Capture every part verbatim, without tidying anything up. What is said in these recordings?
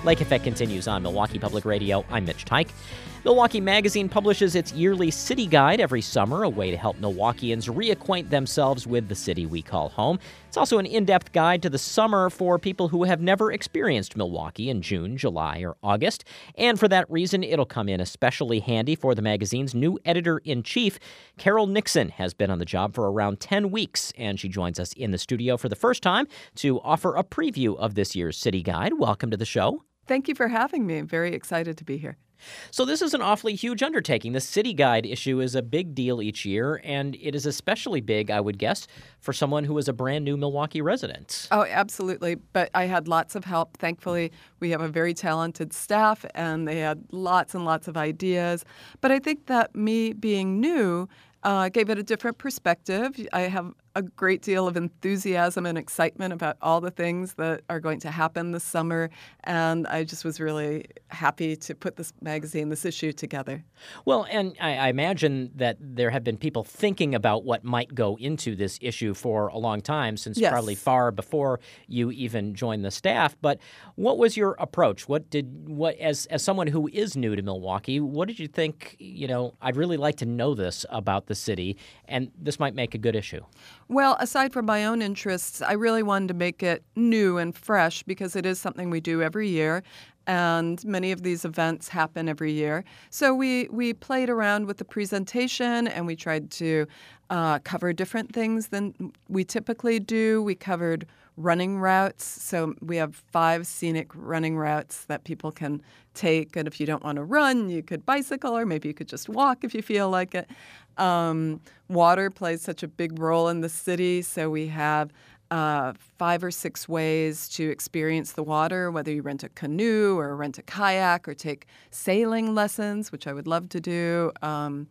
Lake Effect continues on Milwaukee Public Radio. I'm Mitch Teich. Milwaukee Magazine publishes its yearly City Guide every summer, a way to help Milwaukeeans reacquaint themselves with the city we call home. It's also an in-depth guide to the summer for people who have never experienced Milwaukee in June, July, or August. And for that reason, it'll come in especially handy for the magazine's new editor-in-chief. Carol Nixon has been on the job for around ten weeks, and she joins us in the studio for the first time to offer a preview of this year's City Guide. Welcome to the show. Thank you for having me. I'm very excited to be here. So this is an awfully huge undertaking. The City Guide issue is a big deal each year, and it is especially big, I would guess, for someone who is a brand new Milwaukee resident. Oh, absolutely. But I had lots of help. Thankfully, we have a very talented staff, and they had lots and lots of ideas. But I think that me being new uh, gave it a different perspective. I have a great deal of enthusiasm and excitement about all the things that are going to happen this summer, and I just was really happy to put this magazine, this issue together. Well, and I, I imagine that there have been people thinking about what might go into this issue for a long time, since Yes. probably far before you even joined the staff. But what was your approach? What did what as as someone who is new to Milwaukee, what did you think? You know, I'd really like to know this about the city, and this might make a good issue. Well, aside from my own interests, I really wanted to make it new and fresh because it is something we do every year, and many of these events happen every year. So we, we played around with the presentation, and we tried to uh, cover different things than we typically do. We covered running routes. So we have five scenic running routes that people can take. And if you don't want to run, you could bicycle, or maybe you could just walk if you feel like it. Um, water plays such a big role in the city. So we have uh, five or six ways to experience the water, whether you rent a canoe or rent a kayak or take sailing lessons, which I would love to do. Um,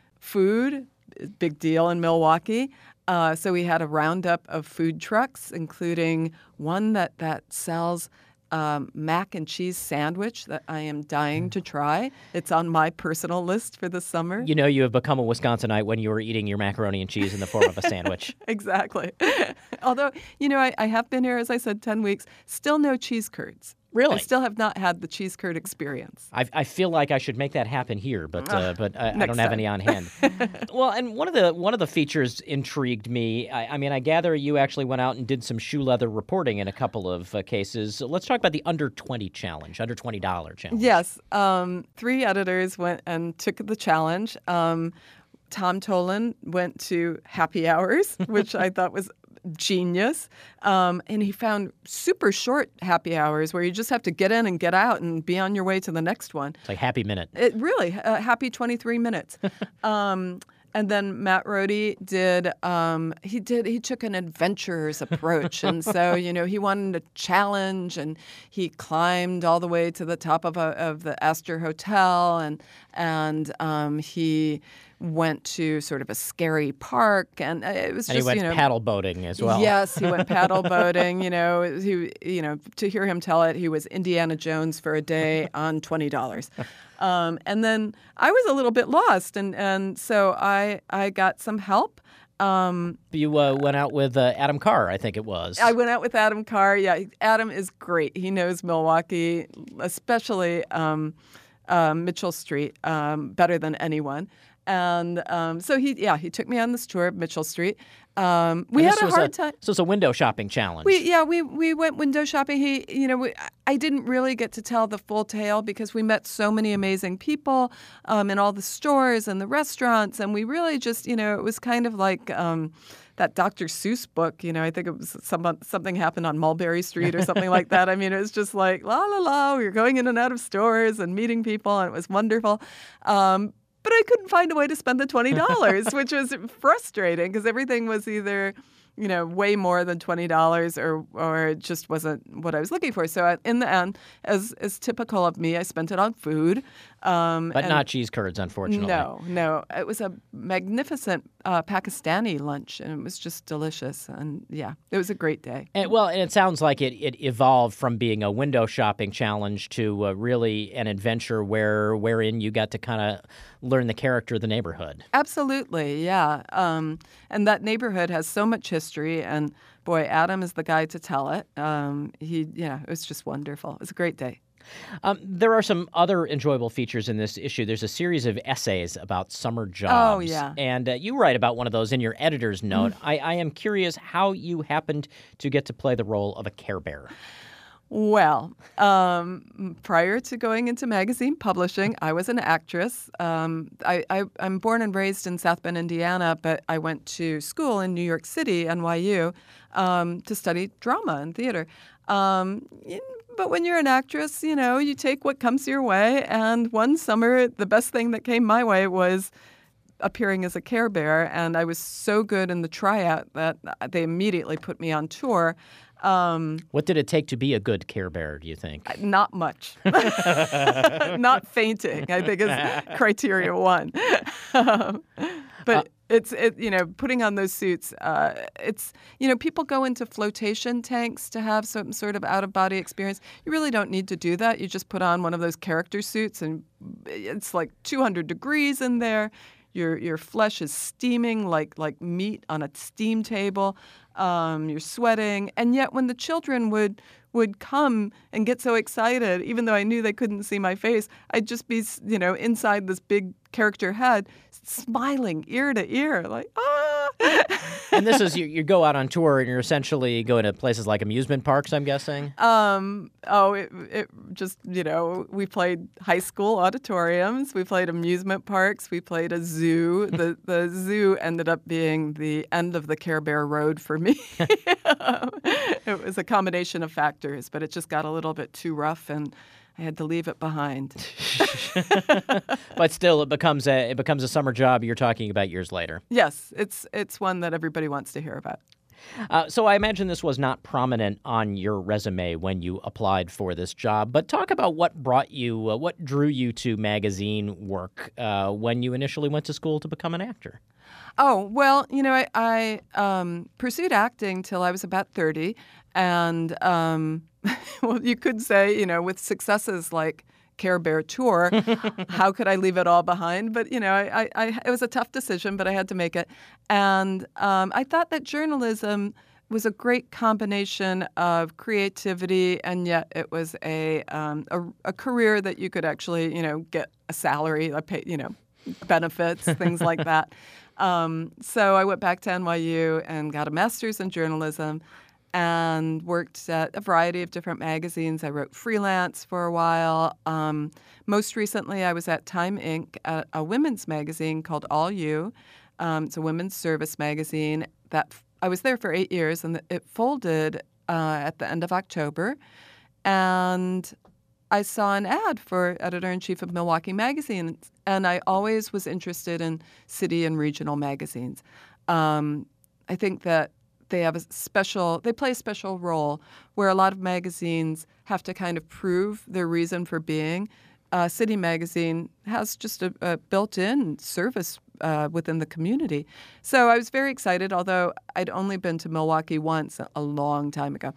food, big deal in Milwaukee. Uh, so we had a roundup of food trucks, including one that, that sells um, mac and cheese sandwich that I am dying to try. It's on my personal list for the summer. You know you have become a Wisconsinite when you were eating your macaroni and cheese in the form of a sandwich. Exactly. Although, you know, I, I have been here, as I said, ten weeks, still no cheese curds. Really? I still have not had the cheese curd experience. I, I feel like I should make that happen here, but uh, but I, I don't have time. any on hand. Well, and one of the one of the features intrigued me. I, I mean, I gather you actually went out and did some shoe leather reporting in a couple of uh, cases. Let's talk about the under twenty challenge, under twenty dollars challenge. Yes. Um, three editors went and took the challenge. Um, Tom Tolan went to happy hours, which I thought was genius. Um, and he found super short happy hours where you just have to get in and get out and be on your way to the next one. It's like happy minute. It really, uh, happy twenty-three minutes. um, and then Matt Rohde did, um, he did, he took an adventurer's approach. And so, you know, he wanted a challenge, and he climbed all the way to the top of, a, of the Astor Hotel, and, and um, he went to sort of a scary park, and it was And just, he went you know, paddle boating as well. Yes, he went paddle boating. You know, he, you know, to hear him tell it, he was Indiana Jones for a day on twenty dollars. Um, and then I was a little bit lost, and, and so I I got some help. Um, You uh, went out with uh, Adam Carr, I think it was. I went out with Adam Carr. Yeah, Adam is great. He knows Milwaukee, especially um, uh, Mitchell Street, um, better than anyone. And um, so he, yeah, he took me on this tour of Mitchell Street. Um, we And had this a was hard time. So it's a window shopping challenge. We, yeah, we, we went window shopping. He, you know, we, I didn't really get to tell the full tale because we met so many amazing people um, in all the stores and the restaurants, and we really just, you know, it was kind of like um, that Doctor Seuss book. You know, I think it was some, something happened on Mulberry Street or something like that. I mean, it was just like la la la. We were going in and out of stores and meeting people, and it was wonderful. Um, But I couldn't find a way to spend the twenty dollars, which was frustrating because everything was either, you know, way more than twenty dollars or or it just wasn't what I was looking for. So in the end, as as typical of me, I spent it on food. Um, but and not cheese curds, unfortunately. No, no. It was a magnificent uh, Pakistani lunch, and it was just delicious. And yeah, it was a great day. And, well, and it sounds like it, it evolved from being a window shopping challenge to uh, really an adventure where wherein you got to kind of learn the character of the neighborhood. Absolutely, yeah. Um, and that neighborhood has so much history, and boy, Adam is the guy to tell it. Um, he, yeah, it was just wonderful. It was a great day. Um, there are some other enjoyable features in this issue. There's a series of essays about summer jobs. Oh, yeah. And uh, you write about one of those in your editor's note. I, I am curious how you happened to get to play the role of a Care Bear. Well, um, prior to going into magazine publishing, I was an actress. Um, I, I, I'm born and raised in South Bend, Indiana, but I went to school in New York City, N Y U, um, to study drama and theater. Um, but when you're an actress, you know, you take what comes your way. And one summer, the best thing that came my way was appearing as a Care Bear. And I was so good in the tryout that they immediately put me on tour. Um, what did it take to be a good Care Bear, do you think? Not much. Not fainting, I think, is criteria one. um, but uh, it's, it, you know, putting on those suits, uh, it's, you know, people go into flotation tanks to have some sort of out-of-body experience. You really don't need to do that. You just put on one of those character suits, and it's like two hundred degrees in there. Your your flesh is steaming like like meat on a steam table. Um, you're sweating, and yet when the children would would come and get so excited, even though I knew they couldn't see my face, I'd just be, you know, inside this big character head, smiling ear to ear, like ah. And this is you, you go out on tour and you're essentially going to places like amusement parks, I'm guessing? Um, oh, it, it just, you know, we played high school auditoriums, we played amusement parks, we played a zoo. The the zoo ended up being the end of the Care Bear road for me. It was a combination of factors, but it just got a little bit too rough, and I had to leave it behind. But still, it becomes a it becomes a summer job you're talking about years later. Yes, it's it's one that everybody wants to hear about. Uh, so I imagine this was not prominent on your resume when you applied for this job, but talk about what brought you, uh, what drew you to magazine work uh, when you initially went to school to become an actor. Oh, well, you know, I, I um, pursued acting till I was about thirty, and um, well, you could say, you know, with successes like Care Bear Tour, how could I leave it all behind? But, you know, I, I, I, it was a tough decision, but I had to make it. And um, I thought that journalism was a great combination of creativity, and yet it was a, um, a, a career that you could actually, you know, get a salary, a pay, you know, benefits, things like that. Um, so I went back to N Y U and got a master's in journalism and worked at a variety of different magazines. I wrote freelance for a while. Um, most recently, I was at Time Incorporated, a, a women's magazine called All You. Um, it's a women's service magazine. That I was there for eight years, and it folded uh, at the end of October. And I saw an ad for editor-in-chief of Milwaukee Magazine, and I always was interested in city and regional magazines. Um, I think that they have a special, they play a special role where a lot of magazines have to kind of prove their reason for being. Uh, City Magazine has just a, a built-in service uh, within the community. So I was very excited, although I'd only been to Milwaukee once a long time ago.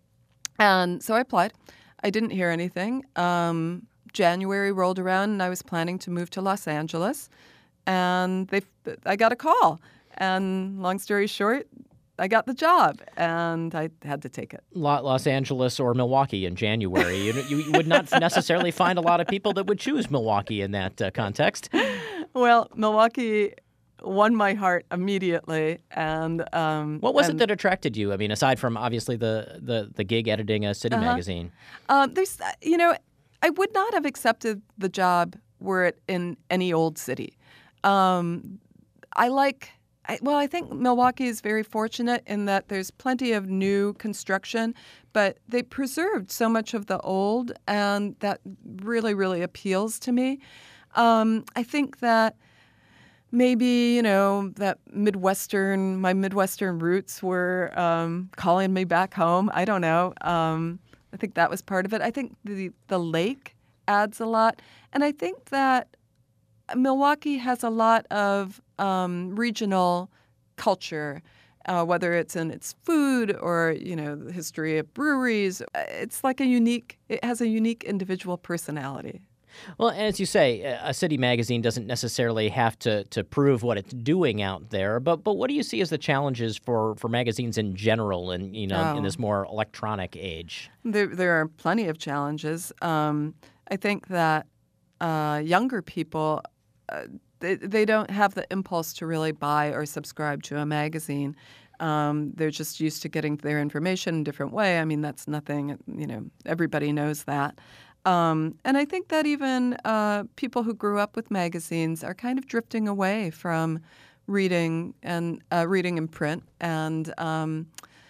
And so I applied. I didn't hear anything. Um, January rolled around, and I was planning to move to Los Angeles, and they, I got a call. And long story short, I got the job, and I had to take it. Los Angeles or Milwaukee in January. You, you would not necessarily find a lot of people that would choose Milwaukee in that uh, context. Well, Milwaukee won my heart immediately. And um, what was and, it that attracted you? I mean, aside from obviously the the, the gig editing a City uh-huh. magazine. Um, there's, you know, I would not have accepted the job were it in any old city. Um, I like. I, well, I think Milwaukee is very fortunate in that there's plenty of new construction, but they preserved so much of the old, and that really, really appeals to me. Um, I think that maybe, you know, that Midwestern, my Midwestern roots were um, calling me back home. I don't know. Um, I think that was part of it. I think the the lake adds a lot, and I think that Milwaukee has a lot of um, regional culture, uh, whether it's in its food or, you know, the history of breweries. It's like a unique, it has a unique individual personality. Well, as you say, a city magazine doesn't necessarily have to, to prove what it's doing out there, but but what do you see as the challenges for, for magazines in general and, you know, Oh. in this more electronic age? There, there are plenty of challenges. Um, I think that uh, younger people, uh, they, they don't have the impulse to really buy or subscribe to a magazine. Um, they're just used to getting their information a different way. I mean, that's nothing, you know, everybody knows that. Um, and I think that even uh, people who grew up with magazines are kind of drifting away from reading and uh, reading in print. And um,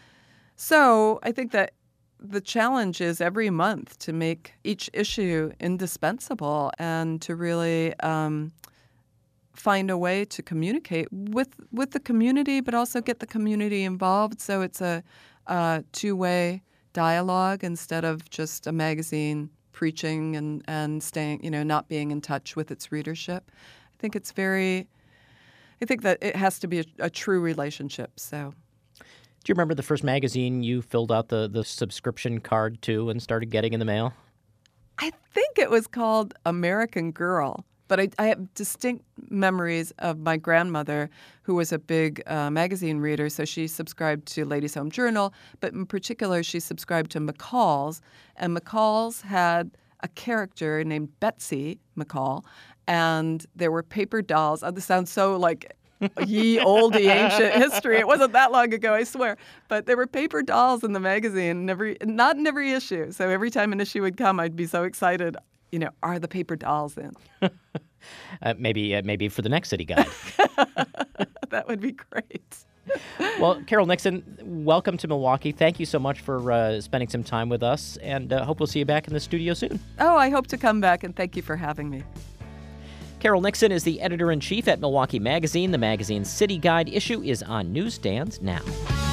so I think that the challenge is every month to make each issue indispensable and to really um, find a way to communicate with with the community, but also get the community involved. So it's a, a two-way dialogue instead of just a magazine preaching and, and staying, you know, not being in touch with its readership. I think it's very, I think that it has to be a, a true relationship. So. Do you remember the first magazine you filled out the, the subscription card to and started getting in the mail? I think it was called American Girl, but I, I have distinct memories of my grandmother, who was a big uh, magazine reader. So she subscribed to Ladies' Home Journal, but in particular, she subscribed to McCall's. And McCall's had a character named Betsy McCall, and there were paper dolls. Oh, this sounds so like ye olde ancient history. It wasn't that long ago, I swear. But there were paper dolls in the magazine, in every, not in every issue. So every time an issue would come, I'd be so excited. You know, are the paper dolls in? uh, maybe uh, maybe for the next City Guide. That would be great. Well, Carol Nixon, welcome to Milwaukee. Thank you so much for uh, spending some time with us, and uh, hope we'll see you back in the studio soon. Oh, I hope to come back, and thank you for having me. Carol Nixon is the editor-in-chief at Milwaukee Magazine. The magazine's City Guide issue is on newsstands now.